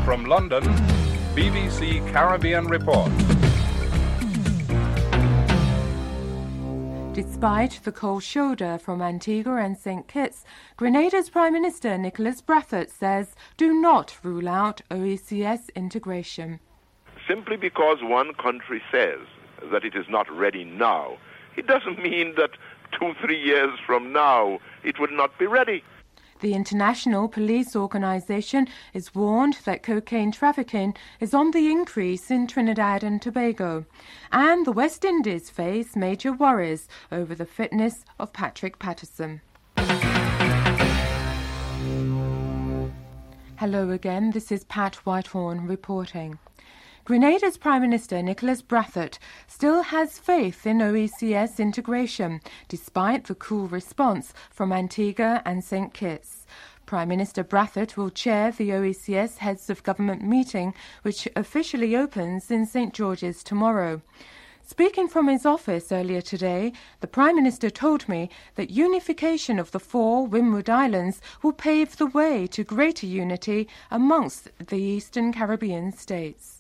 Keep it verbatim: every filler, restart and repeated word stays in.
From London, B B C Caribbean Report. Despite the cold shoulder from Antigua and Saint Kitts, Grenada's Prime Minister Nicholas Brathwaite says do not rule out O E C S integration. Simply because one country says that it is not ready now, it doesn't mean that two, three years from now it would not be ready. The International Police Organization is warned that cocaine trafficking is on the increase in Trinidad and Tobago, and the West Indies face major worries over the fitness of Patrick Patterson. Hello again, this is Pat Whitehorn reporting. Grenada's Prime Minister Nicholas Brathwaite still has faith in O E C S integration, despite the cool response from Antigua and Saint Kitts. Prime Minister Brathwaite will chair the O E C S Heads of Government meeting, which officially opens in Saint George's tomorrow. Speaking from his office earlier today, the Prime Minister told me that unification of the four Windward Islands will pave the way to greater unity amongst the Eastern Caribbean states.